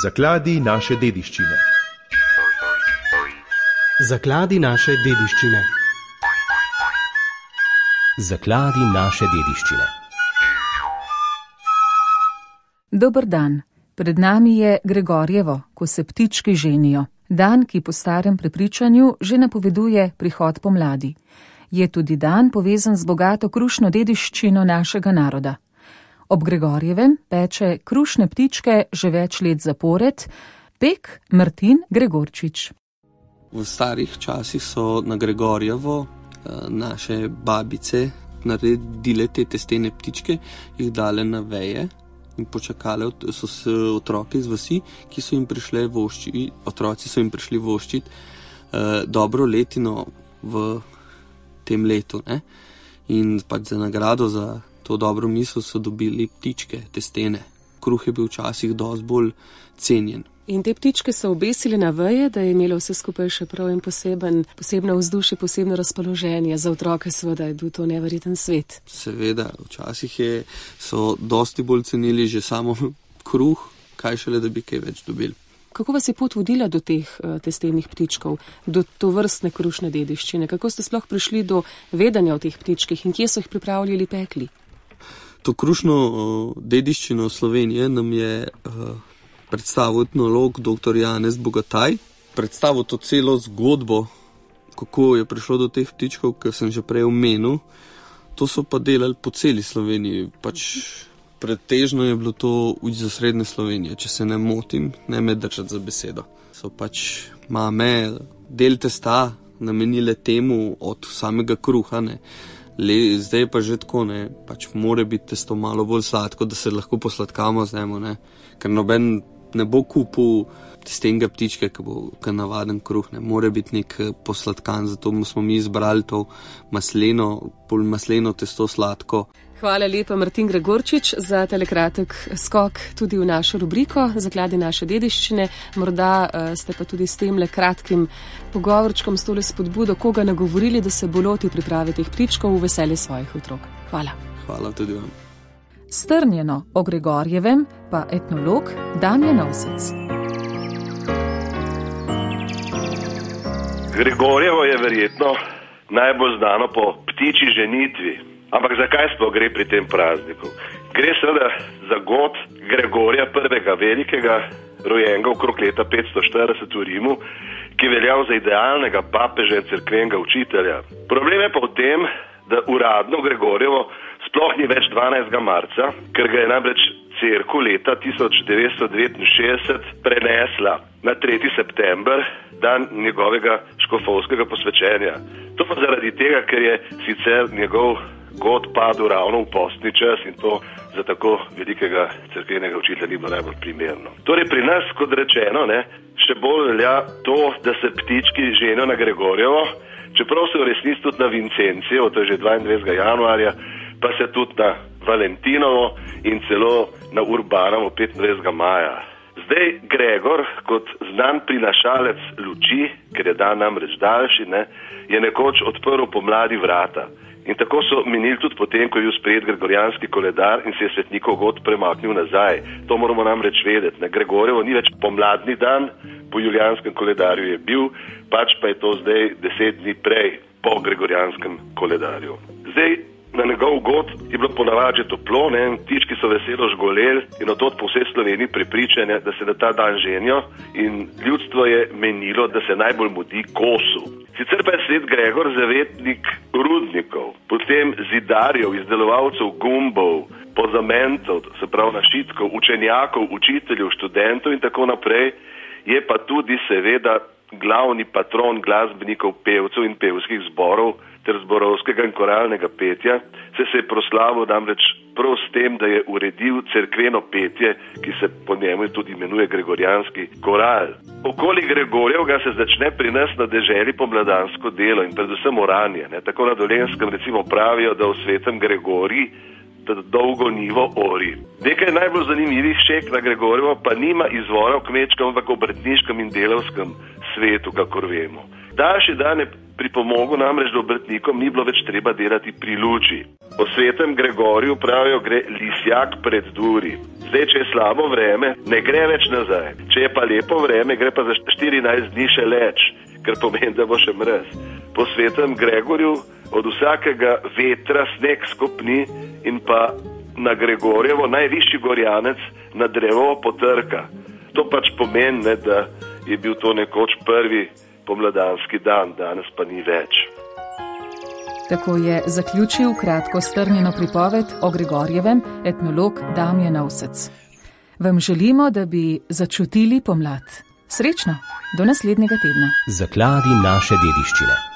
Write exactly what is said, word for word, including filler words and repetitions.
Zakladi naše dediščine. Zakladi naše dediščine. Zakladi naše dediščine. Dober dan. Pred nami je Gregorjevo, ko se ptički ženijo. Dan, ki po starem prepričanju že napoveduje prihod pomladi. Je tudi dan povezan z bogato krušno dediščino našega naroda. Ob Gregorjevem peče krušne ptičke že več let zapored pek Martin Gregorčič. V starih časih so na Gregorjevo naše babice naredile te testene ptičke, jih dale na veje in počakale so se otroke iz vasi, ki so jim prišle voščiti, otroci so jim prišli voščiti eh, dobro letino v tem letu. Ne? In pač za nagrado za to dobro misel so dobili ptičke, testene. Kruh je bil včasih dosti bolj cenjen. In te ptičke so obesili na veje, da je imelo vse skupaj še prav in poseben, posebno vzdušje, posebno razpoloženje. Za otroke seveda je bil to neverjeten svet. Seveda, včasih je, so dosti bolj cenili že samo kruh, kaj šele, da bi kaj več dobili. Kako vas je pot vodila do teh uh, testenih ptičkov, do tovrstne krušne dediščine? Kako ste sploh prišli do vedanja o teh ptičkih in kje so jih pripravljali, pekli? To krušno uh, dediščino Slovenije nam je uh, predstavil etnolog dr. Janez Bogataj. Predstavil to celo zgodbo, kako je prišlo do teh ptičkov, ki sem že prej omenil. To so pa delali po celi Sloveniji. Pač pretežno je bilo to iz osrednje Slovenije, če se ne motim, ne me držati za besedo. So pač mame del testa namenile temu od samega kruha, ne. Le, zdaj pa že tako, ne, pač more biti testo malo bolj sladko, da se lahko posladkamo z njemu, ne. Ker noben ne bo kupil testenega ptička, ki bo ki navaden kruh, ne. More biti nek posladkan, zato smo mi izbrali to masleno, pol masleno testo sladko. Hvala lepa, Martin Gregorčič, za telekratek skok tudi v našo rubriko Zakladi naše dediščine. Morda uh, ste pa tudi s temle kratkim pogovorčkom s tole spodbudo koga nagovorili, da se bo lotil priprave teh ptičkov v veselje svojih otrok. Hvala. Hvala tudi vam. Strnjeno o Gregorjevem pa etnolog Damjan Ovsec. Gregorjevo je verjetno najbolj znano po ptičji ženitvi. Ampak zakaj sploh gre pri tem prazniku? Gre seveda za god Gregorja prvega velikega, rojenega okrog leta petsto štirideset v Rimu, ki veljal za idealnega papeža in cerkvenega učitelja. Problem je pa v tem, da uradno Gregorjevo sploh ni več dvanajstega marca, ker ga je namreč cerkev leta tisoč devetsto devetinšestdeset prenesla na tretji september, dan njegovega škofovskega posvečenja. To pa zaradi tega, ker je sicer njegov god padel ravno v postni čas in to za tako velikega cerkvenega učitelja ni bilo najbolj primerno. Torej pri nas, kot rečeno, ne, še bolj velja to, da se ptički ženijo na Gregorjevo, čeprav se v resnici tudi na Vincencijo, to je že dvaindvajsetega januarja, pa se tudi na Valentinovo in celo na Urbanovo petindvajsetega maja. Zdaj Gregor, kot znan prinašalec luči, ker je dan namreč daljši, ne, je nekoč odprl pomladi vrata. In tako so minili tudi potem, ko je bil sprejet gregorijanski koledar in se je svetnikov god premaknil nazaj. To moramo namreč vedeti. Ne? Gregorjevo ni več pomladni dan, po julijanskem koledarju je bil, pač pa je to zdaj deset dni prej po gregorijanskem koledarju. Zdaj, na njegov god je bilo ponavadi že toplo, ne? Ptički so veselo žgoleli in od tod po vsej Sloveniji prepričane, da se na ta dan ženijo in ljudstvo je menilo, da se najbolj mudi kosu. Sicer pa je svet Gregor zavetnik rudnikov, potem zidarjev, izdelovalcev gumbov, pozamentov, se pravi našitkov, učenjakov, učiteljev, študentov in tako naprej, je pa tudi seveda glavni patron glasbenikov, pevcev in pevskih zborov ter zborovskega in koralnega petja, se se je proslavil namreč prav s tem, da je uredil cerkveno petje, ki se po njemu tudi imenuje gregorijanski koral. Okoli Gregorjevga se začne pri nas na deželi pomladansko delo in predvsem oranje. Ne? Tako na Dolenjskem recimo pravijo, da v svetem Gregorji da dolgo nivo ori. Nekaj najbolj zanimivih šek na Gregorjevo pa nima izvora v kmečkem, ampak obrtniškem in delavskem svetu, kakor vemo. Daljši dan je pripomogel namreč, da obrtnikom ni bilo več treba delati pri luči. Po svetem Gregorju pravijo gre lisjak pred duri. Zdaj, če je slabo vreme, ne gre več nazaj. Če je pa lepo vreme, gre pa za štirinajst dni še leč, ker pomeni, da bo še mraz. Po svetem Gregorju od vsakega vetra sneg skopni in pa na Gregorjevo najvišji gorjanec na drevo potrka. To pač pomeni, ne, da je bil to nekoč prvi pomladanski dan, danes pa ni več. Tako je zaključil kratko strnjeno pripoved o Gregorjevem etnolog Damjan Avsec. Vam želimo, da bi začutili pomlad. Srečno, do naslednjega tedna. Zakladi naše dediščine.